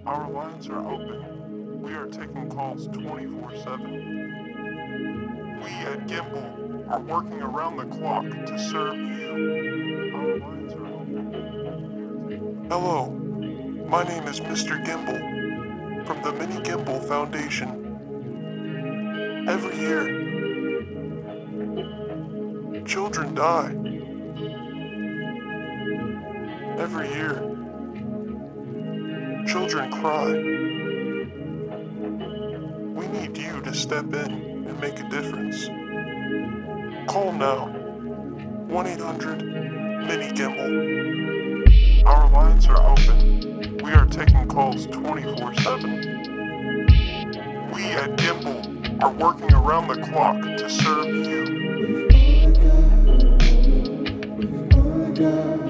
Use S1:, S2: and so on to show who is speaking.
S1: Our lines are open. We are taking calls 24/7. We at Gimbal are working around the clock to serve you. Our lines are open. Hello, my name is Mr. Gimbal from the Mini Gimbal Foundation. Every year, children die. Every year, children cry. We need you to step in and make a difference. Call now, 1-800-MINI-GIMBAL. Our lines are open. We are taking calls 24/7. We at Gimbal are working around the clock to serve you.